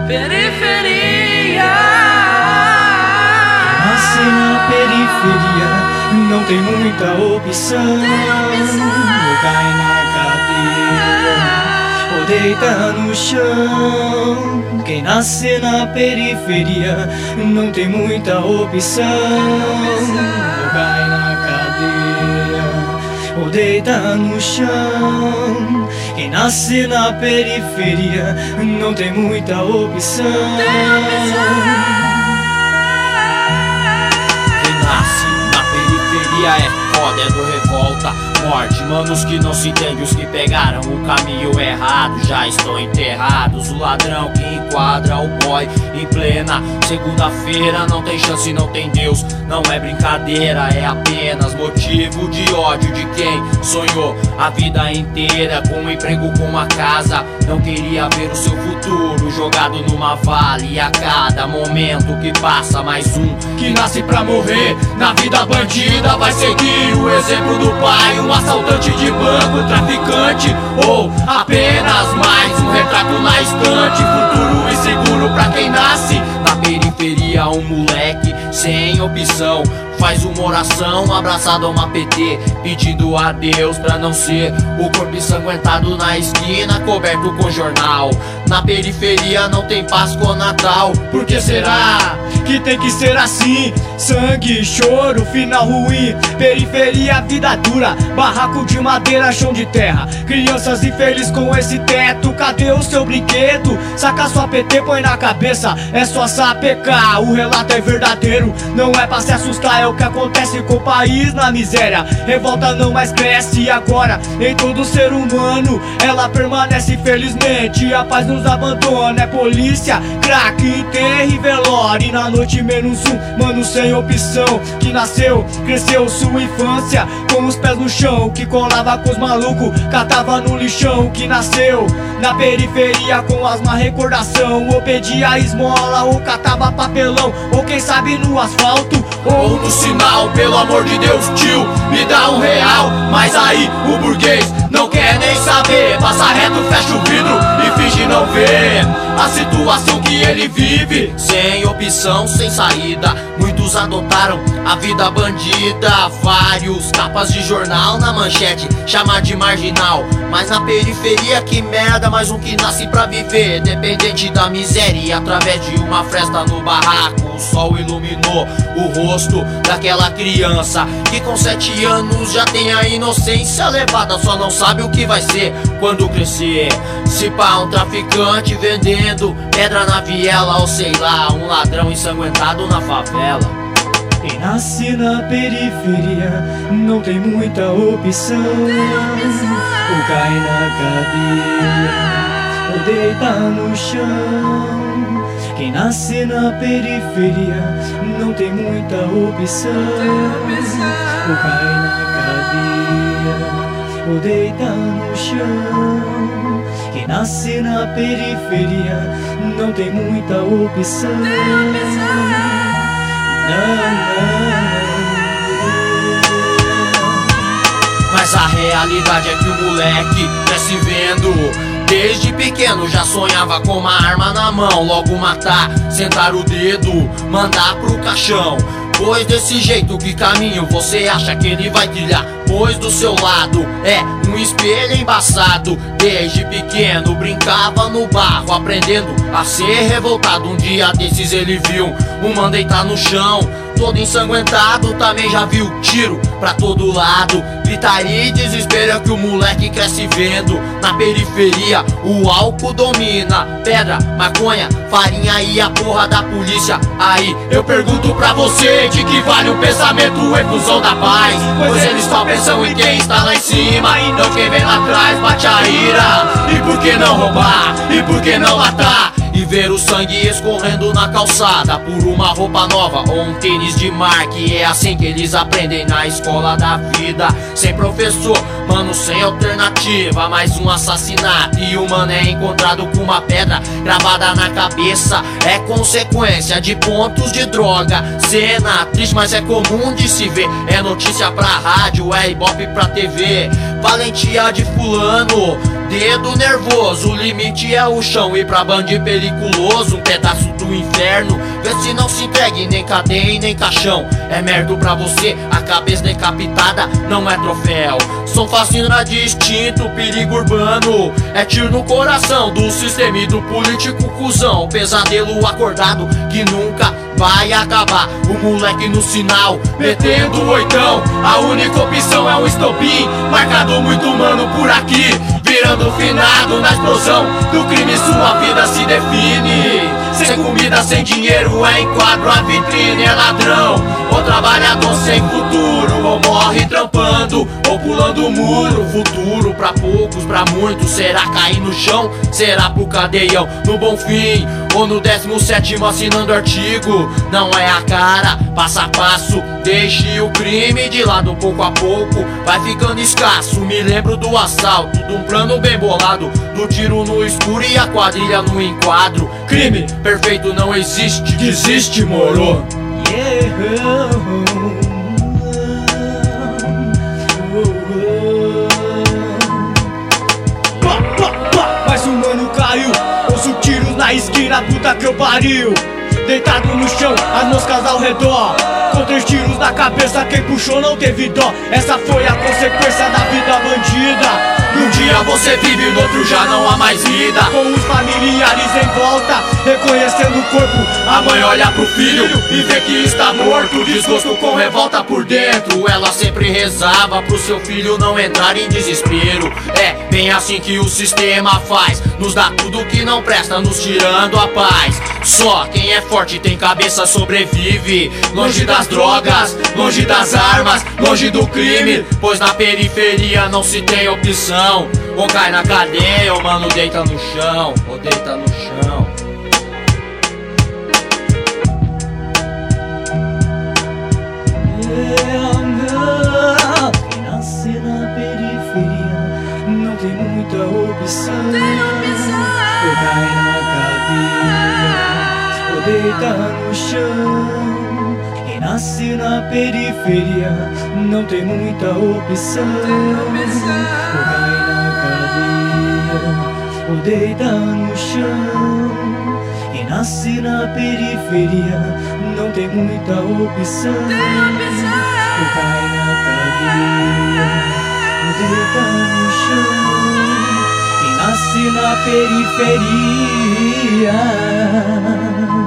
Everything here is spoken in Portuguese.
periferia. Nasce na periferia, não tem muita opção. Ou cai na cadeia, ou deita no chão. Quem nasce na periferia não tem muita opção. Ou cai na cadeia, ou deita no chão. Quem nasce na periferia não tem muita opção. Quem nasce na periferia é foda, é do revolta. Morte, manos que não se entendem, os que pegaram o caminho errado já estão enterrados. O ladrão que enquadra o boy em plena segunda-feira não tem chance, não tem Deus. Não é brincadeira, é apenas motivo de ódio de quem sonhou a vida inteira com um emprego, com uma casa. Não queria ver o seu futuro jogado numa vala. E a cada momento que passa, mais um que nasce pra morrer na vida bandida vai seguir o exemplo do pai. Um assaltante de banco, traficante, ou apenas mais um retrato na estante. Futuro inseguro pra quem nasce na periferia. Um moleque sem opção faz uma oração abraçado a uma PT, pedindo a Deus pra não ser o corpo ensanguentado na esquina, coberto com jornal. Na periferia não tem Páscoa, Natal. Por que será que tem que ser assim? Sangue, choro, final ruim. Periferia, vida dura, barraco de madeira, chão de terra. Crianças infelizes com esse teto. Cadê o seu brinquedo? Saca sua PT, põe na cabeça, é só sapecar. O relato é verdadeiro, não é pra se assustar. É o que acontece com o país na miséria. Revolta não mais cresce e agora em todo ser humano ela permanece infelizmente. A paz nos abandona, é polícia, crack, enterro e velório. E na noite menos um, mano sem opção, que nasceu, cresceu sua infância com os pés no chão, que colava com os malucos, catava no lixão. Que nasceu na periferia com as má recordação, ou pedia esmola, ou catava papelão, ou quem sabe no asfalto, ou no sinal. Pelo amor de Deus, tio, me dá R$1. Mas aí o burguês não quer nem saber, passa reto, fecha o vidro e finge não ver a situação que ele vive. Sem opção, sem saída, muitos adotaram a vida bandida. Vários capas de jornal na manchete, chamar de marginal. Mas na periferia que merda, mais um que nasce pra viver, dependente da miséria. E através de uma fresta no barraco, o sol iluminou o rosto daquela criança que com 7 anos já tem a inocência levada. Só não sabe o que vai ser quando crescer. Se pá, um traficante vendendo pedra na viela, ou sei lá, um ladrão ensanguentado na favela. Quem nasce na periferia não tem muita opção. Ou cai na cadeia, ou deita no chão. Quem nasce na periferia não tem muita opção. Ou cai na cadeia, ou deita no chão. Quem nasce na periferia não tem muita opção. Mas a realidade é que o moleque cresce vendo. Desde pequeno já sonhava com uma arma na mão, logo matar, sentar o dedo, mandar pro caixão. Pois desse jeito que caminho você acha que ele vai trilhar? Pois do seu lado é um espelho embaçado. Desde pequeno brincava no barro, aprendendo a ser revoltado. Um dia desses ele viu um mano deitar no chão, todo ensanguentado. Também já viu tiro pra todo lado, gritaria e desespero é que o moleque cresce vendo. Na periferia o álcool domina, pedra, maconha, farinha e a porra da polícia. Aí eu pergunto pra você, de que vale o pensamento em função da paz? Pois eles só pensam em quem está lá em cima e não quem vem lá atrás. Bate a ira, e por que não roubar? E por que não matar? E ver o sangue escorrendo na calçada por uma roupa nova ou um tênis de marca. E é assim que eles aprendem na escola da vida. Sem professor, mano, sem alternativa. Mais um assassinato e o mano é encontrado com uma pedra gravada na cabeça. É consequência de pontos de droga. Cena triste, mas é comum de se ver. É notícia pra rádio, é ibope pra TV. Valentia de fulano, dedo nervoso, o limite é o chão. E pra band de periculoso, um pedaço do inferno. Vê se não se entregue, nem cadeia e nem caixão. É merda pra você, a cabeça decapitada não é troféu. Som fascina distinto, perigo urbano. É tiro no coração do sistema e do político cuzão. Pesadelo acordado que nunca vai acabar. O moleque no sinal, metendo o oitão. A única opção é um estopim, marcado muito humano por aqui. Virando finado na explosão do crime, sua vida se define. Sem comida, sem dinheiro, é enquadro, a vitrine é ladrão. Ou trabalhador sem futuro, ou morre trampando, ou pulando o muro. Futuro pra poucos, pra muitos, será cair no chão? Será pro cadeião, no Bonfim, ou no 17º assinando artigo? Não é a cara, passo a passo, deixe o crime de lado pouco a pouco. Vai ficando escasso, me lembro do assalto, de um plano bem bolado, do tiro no escuro e a quadrilha no enquadro. Crime perfeito não existe, desiste, moro. Mais um mano caiu, ouço tiros na esquina, puta que eu pariu. Deitado no chão, as moscas ao redor, com 3 tiros na cabeça, quem puxou não teve dó. Essa foi a consequência da vida bandida. Um dia você vive, no outro já não há mais vida. Com os familiares em volta, reconhecendo o corpo. A mãe olha pro filho e vê que está morto. Desgosto com revolta por dentro. Ela sempre rezava pro seu filho não entrar em desespero. É bem assim que o sistema faz, nos dá tudo que não presta, nos tirando a paz. Só quem é forte tem cabeça sobrevive. Longe das drogas, longe das armas, longe do crime, pois na periferia não se tem opção. Ou cai na cadeia, ou mano deita no chão, ou deita no chão. Quem nasce na periferia não tem muita opção. Ou cai na cadeia, ou deita no chão. Quem nasce na periferia não tem muita opção. Ou cai na cadeia, ou deita no chão. Quem nasce na periferia não tem muita opção. Ou cai na cadeia, ou deita no chão. Quem nasce na periferia